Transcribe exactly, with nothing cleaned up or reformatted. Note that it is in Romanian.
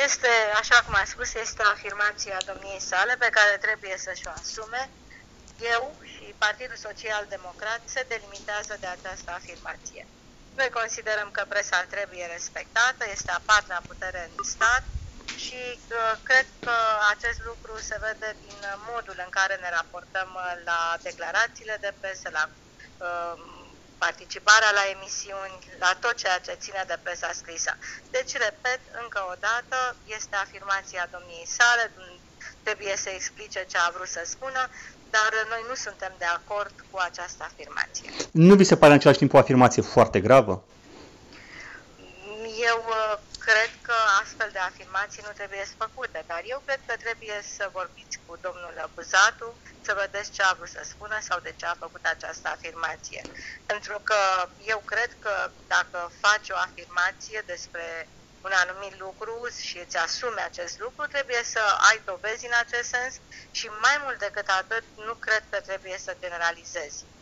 Este, așa cum am spus, este afirmația domniei sale pe care trebuie să-și o asume. Eu și Partidul Social Democrat se delimitează de această afirmație. Noi considerăm că presa trebuie respectată, este a patra putere în stat și uh, cred că acest lucru se vede din modul în care ne raportăm la declarațiile de presă, la uh, participarea la emisiuni, la tot ceea ce ține de presa scrisă. Deci, repet, încă o dată, este afirmația domniei sale, trebuie să explice ce a vrut să spună, dar noi nu suntem de acord cu această afirmație. Nu vi se pare în același timp o afirmație foarte gravă? Eu uh, cred că astfel de afirmații nu trebuie să făcute, dar eu cred că trebuie să vorbiți cu domnul Buzatu, să vedeți ce a vrut să spună sau de ce a făcut această afirmație. Pentru că eu cred că dacă faci o afirmație despre un anumit lucru și îți asumi acest lucru, trebuie să ai dovezi în acest sens și mai mult decât atât, nu cred că trebuie să generalizezi.